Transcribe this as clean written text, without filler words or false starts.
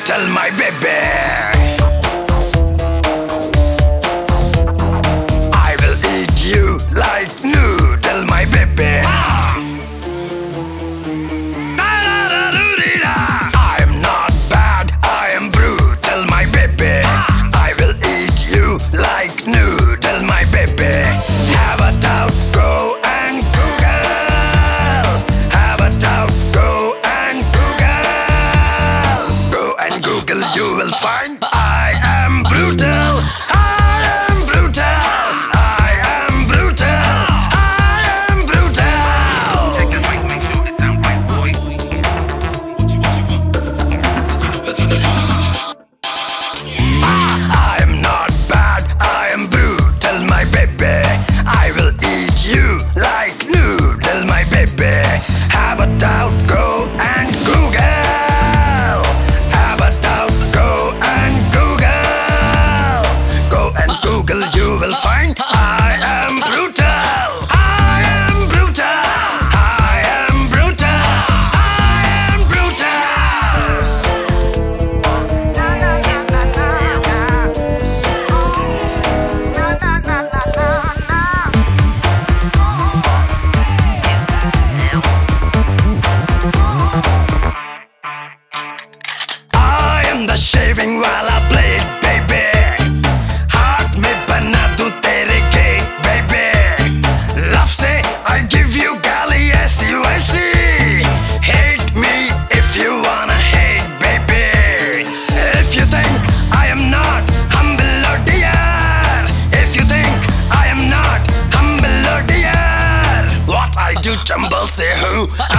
Tell my baby I will eat you like noodle, my baby. I am not bad, I am brutal, my baby. I will eat you like noodle, my baby. Have a doubt, go and Google. Have a doubt, go and Google. Go and Google, you will find I am brutal. I am brutal. I am brutal. I am brutal. Take the mic, make sure it sound right, boy. I am not bad, I am brutal, my baby. I will eat you like noodle, my baby. Have a doubt, go and Google. Have a doubt, go and Google. Go and Google, you will find I am brutal. I am brutal. I am brutal. I am brutal. I am the shaving while I blade, baby. हाथ में बना दूं तेरे gate, baby. Love से I give you गाली ऐसी वैसी. Hate me if you wanna hate, baby. If you think I am not humble or dear, if you think I am not humble or dear, what I do jumble say who